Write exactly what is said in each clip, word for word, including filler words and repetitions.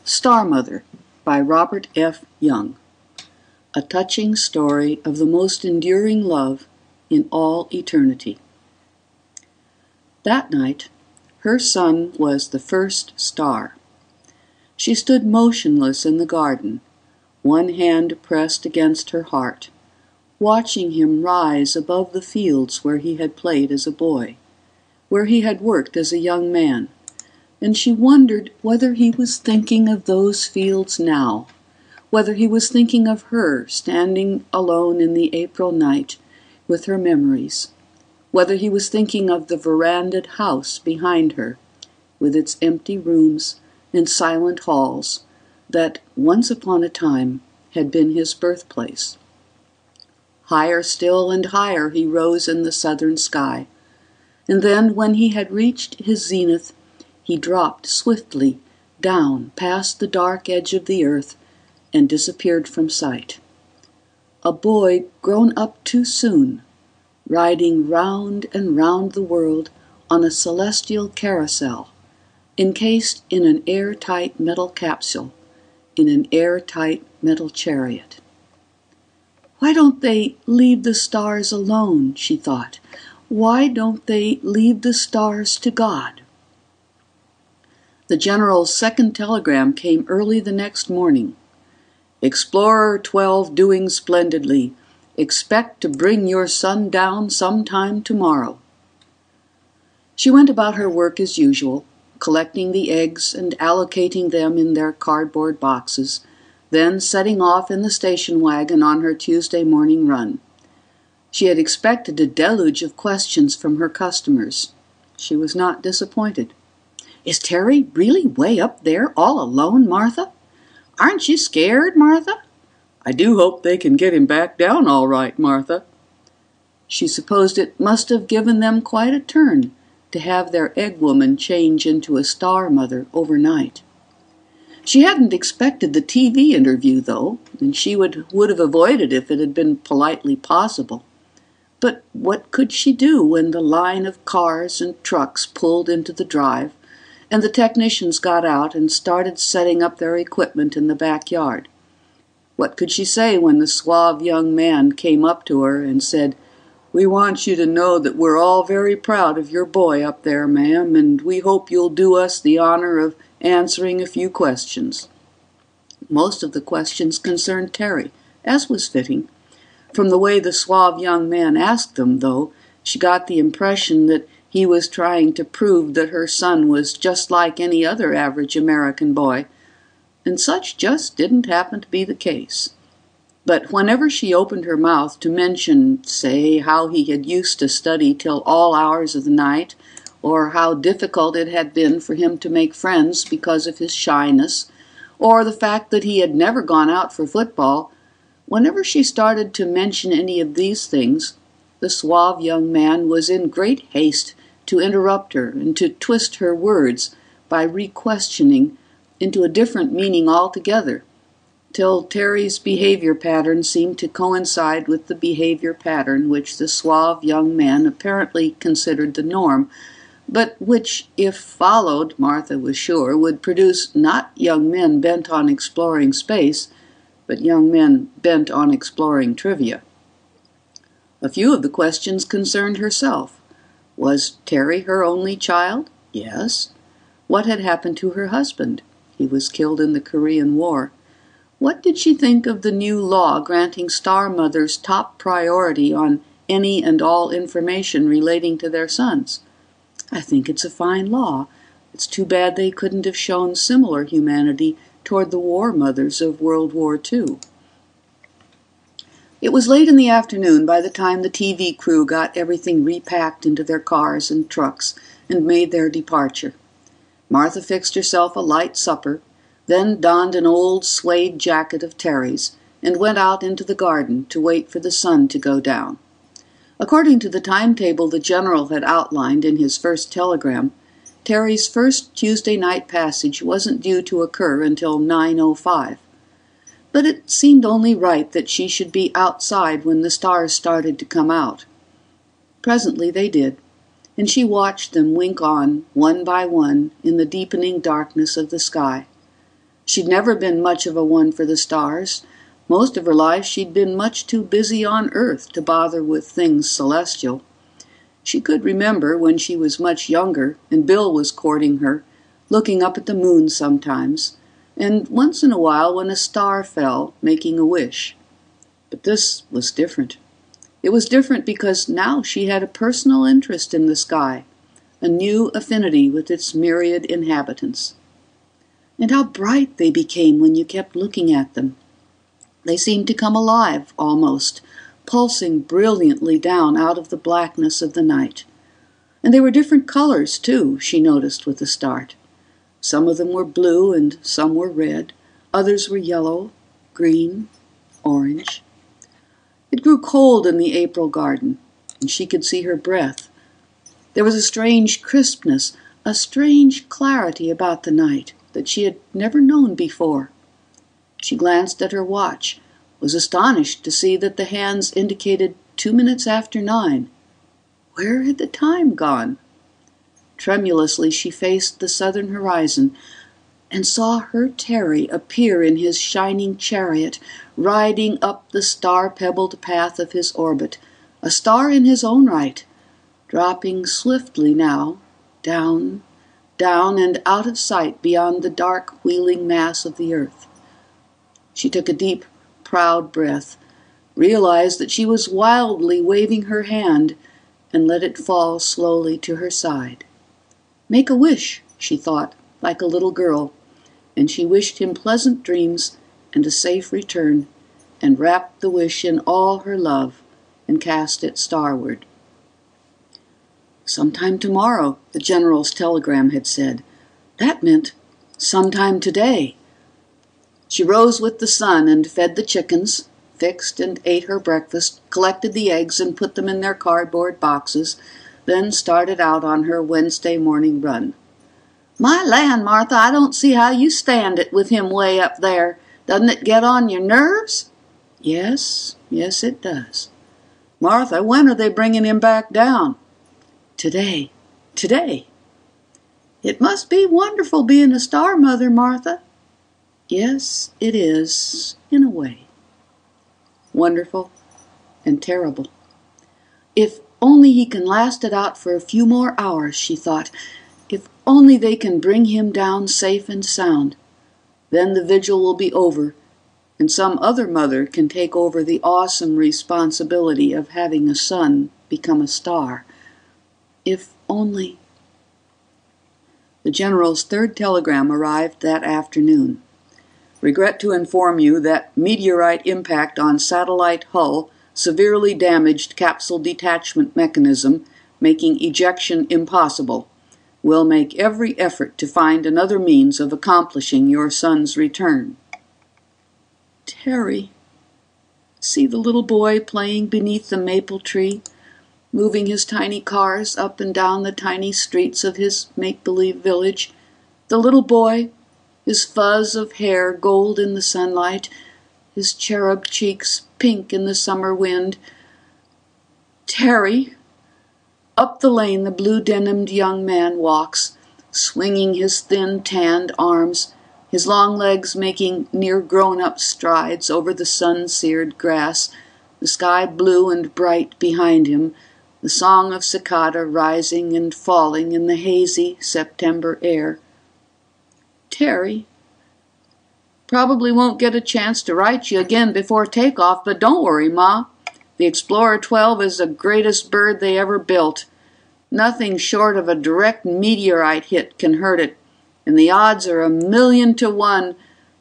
Star Mother by Robert F. Young. A touching story of the most enduring love in all eternity. That night, her sun was the first star. She stood motionless in the garden, one hand pressed against her heart, watching him rise above the fields where he had played as a boy, where he had worked as a young man, and she wondered whether he was thinking of those fields now, whether he was thinking of her standing alone in the April night with her memories, whether he was thinking of the verandahed house behind her, with its empty rooms and silent halls that once upon a time had been his birthplace. Higher still and higher he rose in the southern sky, and then when he had reached his zenith, he dropped swiftly down past the dark edge of the earth and disappeared from sight. A boy grown up too soon, riding round and round the world on a celestial carousel, encased in an airtight metal capsule, in an airtight metal chariot. Why don't they leave the stars alone, she thought. Why don't they leave the stars to God? The general's second telegram came early the next morning. Explorer twelve doing splendidly. Expect to bring your son down sometime tomorrow. She went about her work as usual, collecting the eggs and allocating them in their cardboard boxes, then setting off in the station wagon on her Tuesday morning run. She had expected a deluge of questions from her customers. She was not disappointed. "Is Terry really way up there all alone, Martha? Aren't you scared, Martha? I do hope they can get him back down all right, Martha." She supposed it must have given them quite a turn to have their egg woman change into a star mother overnight. She hadn't expected the T V interview, though, and she would, would have avoided it if it had been politely possible. But what could she do when the line of cars and trucks pulled into the drive, and the technicians got out and started setting up their equipment in the backyard? What could she say when the suave young man came up to her and said, "We want you to know that we're all very proud of your boy up there, ma'am, and we hope you'll do us the honor of answering a few questions." Most of the questions concerned Terry, as was fitting. From the way the suave young man asked them, though, she got the impression that he was trying to prove that her son was just like any other average American boy, and such just didn't happen to be the case. But whenever she opened her mouth to mention, say, how he had used to study till all hours of the night, or how difficult it had been for him to make friends because of his shyness, or the fact that he had never gone out for football, whenever she started to mention any of these things, the suave young man was in great haste to interrupt her and to twist her words by re-questioning into a different meaning altogether, till Terry's behavior pattern seemed to coincide with the behavior pattern which the suave young man apparently considered the norm, but which, if followed, Martha was sure, would produce not young men bent on exploring space, but young men bent on exploring trivia. A few of the questions concerned herself. Was Terry her only child? Yes. What had happened to her husband? He was killed in the Korean War. What did she think of the new law granting star mothers top priority on any and all information relating to their sons? "I think it's a fine law. It's too bad they couldn't have shown similar humanity toward the war mothers of World War Two. It was late in the afternoon by the time the T V crew got everything repacked into their cars and trucks and made their departure. Martha fixed herself a light supper, then donned an old suede jacket of Terry's and went out into the garden to wait for the sun to go down. According to the timetable the general had outlined in his first telegram, Terry's first Tuesday night passage wasn't due to occur until nine oh five. But it seemed only right that she should be outside when the stars started to come out. Presently they did, and she watched them wink on, one by one, in the deepening darkness of the sky. She'd never been much of a one for the stars. Most of her life she'd been much too busy on Earth to bother with things celestial. She could remember when she was much younger and Bill was courting her, looking up at the moon sometimes, and once in a while when a star fell, making a wish. But this was different. It was different because now she had a personal interest in the sky, a new affinity with its myriad inhabitants. And how bright they became when you kept looking at them. They seemed to come alive, almost, pulsing brilliantly down out of the blackness of the night. And they were different colors, too, she noticed with a start. Some of them were blue and some were red. Others were yellow, green, orange. It grew cold in the April garden, and she could see her breath. There was a strange crispness, a strange clarity about the night that she had never known before. She glanced at her watch, was astonished to see that the hands indicated two minutes after nine. Where had the time gone? Tremulously she faced the southern horizon and saw her Terry appear in his shining chariot, riding up the star-pebbled path of his orbit, a star in his own right, dropping swiftly now, down, down and out of sight beyond the dark wheeling mass of the earth. She took a deep, proud breath, realized that she was wildly waving her hand, and let it fall slowly to her side. Make a wish, she thought, like a little girl, and she wished him pleasant dreams and a safe return, and wrapped the wish in all her love and cast it starward. Sometime tomorrow, the general's telegram had said. That meant sometime today. She rose with the sun and fed the chickens, fixed and ate her breakfast, collected the eggs and put them in their cardboard boxes, then started out on her Wednesday morning run. My land, Martha, I don't see how you stand it with him way up there. Doesn't it get on your nerves? Yes, yes it does. Martha, when are they bringing him back down? Today, today. It must be wonderful being a star mother, Martha. Yes, it is, in a way. Wonderful and terrible. If only he can last it out for a few more hours, she thought. If only they can bring him down safe and sound. Then the vigil will be over, and some other mother can take over the awesome responsibility of having a son become a star. If only... The general's third telegram arrived that afternoon. Regret to inform you that meteorite impact on satellite hull severely damaged capsule detachment mechanism, making ejection impossible. Will make every effort to find another means of accomplishing your son's return. Terry. See the little boy playing beneath the maple tree, moving his tiny cars up and down the tiny streets of his make-believe village. The little boy, his fuzz of hair gold in the sunlight, his cherub cheeks pink in the summer wind. Terry. Up the lane the blue-denimed young man walks, swinging his thin, tanned arms, his long legs making near-grown-up strides over the sun-seared grass, the sky blue and bright behind him, the song of cicada rising and falling in the hazy September air. Terry. Probably won't get a chance to write you again before takeoff, but don't worry, Ma. The Explorer twelve is the greatest bird they ever built. Nothing short of a direct meteorite hit can hurt it, and the odds are a million to one.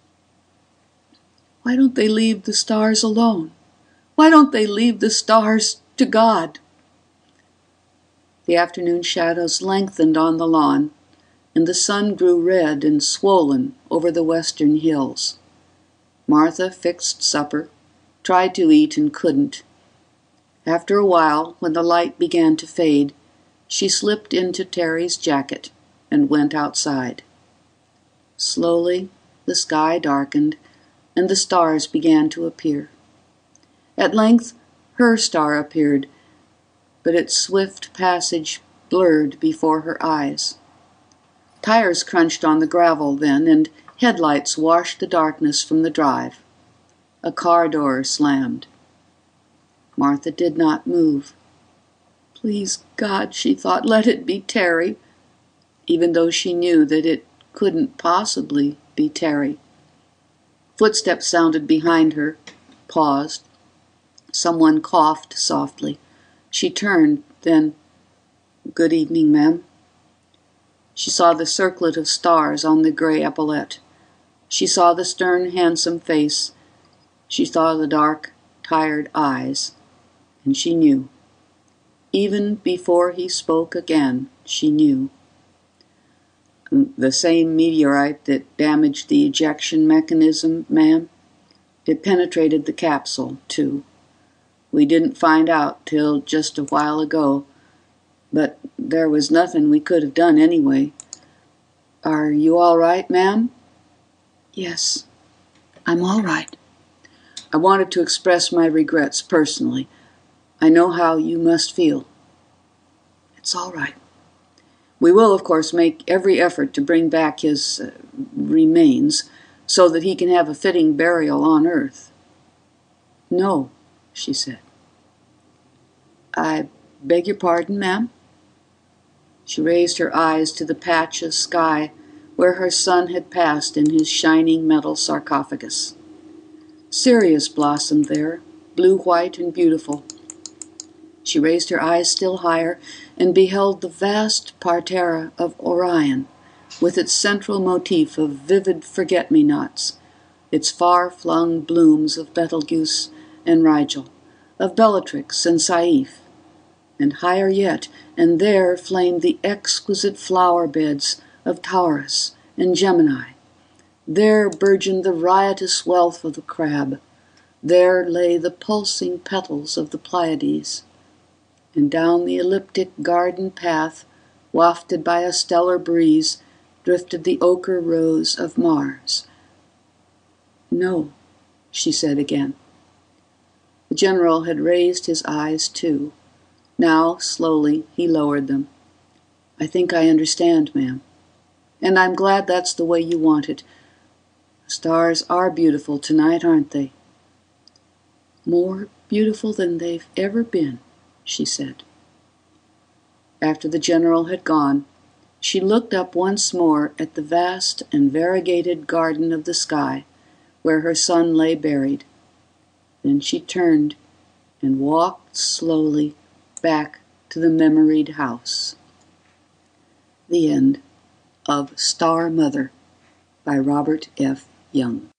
Why don't they leave the stars alone? Why don't they leave the stars to God? The afternoon shadows lengthened on the lawn, and the sun grew red and swollen over the western hills. Martha fixed supper, tried to eat and couldn't. After a while, when the light began to fade, she slipped into Terry's jacket and went outside. Slowly, the sky darkened, and the stars began to appear. At length, her star appeared, but its swift passage blurred before her eyes. Tires crunched on the gravel then, and Headlights washed the darkness from the drive. A car door slammed. Martha did not move. Please, God, she thought, let it be Terry, even though she knew that it couldn't possibly be Terry. Footsteps sounded behind her, paused. Someone coughed softly. She turned, then, "Good evening, ma'am." She saw the circlet of stars on the gray epaulette. She saw the stern, handsome face. She saw the dark, tired eyes. And she knew. Even before he spoke again, she knew. "The same meteorite that damaged the ejection mechanism, ma'am? It penetrated the capsule, too. We didn't find out till just a while ago, but there was nothing we could have done anyway. Are you all right, ma'am?" "Yes, I'm all right." "I wanted to express my regrets personally. I know how you must feel." "It's all right." "We will, of course, make every effort to bring back his uh, remains so that he can have a fitting burial on Earth." "No," she said. "I beg your pardon, ma'am?" She raised her eyes to the patch of sky where her son had passed in his shining metal sarcophagus. Sirius blossomed there, blue-white and beautiful. She raised her eyes still higher and beheld the vast parterre of Orion, with its central motif of vivid forget-me-nots, its far-flung blooms of Betelgeuse and Rigel, of Bellatrix and Saiph, and higher yet, and there flamed the exquisite flower-beds of Taurus and Gemini. There burgeoned the riotous wealth of the crab. There lay the pulsing petals of the Pleiades. And down the elliptic garden path, wafted by a stellar breeze, drifted the ochre rose of Mars. "No," she said again. The general had raised his eyes too. Now, slowly, he lowered them. "I think I understand, ma'am. And I'm glad that's the way you want it. The stars are beautiful tonight, aren't they?" "More beautiful than they've ever been," she said. After the general had gone, she looked up once more at the vast and variegated garden of the sky, where her son lay buried. Then she turned and walked slowly back to the memoried house. The end of Star Mother by Robert F. Young.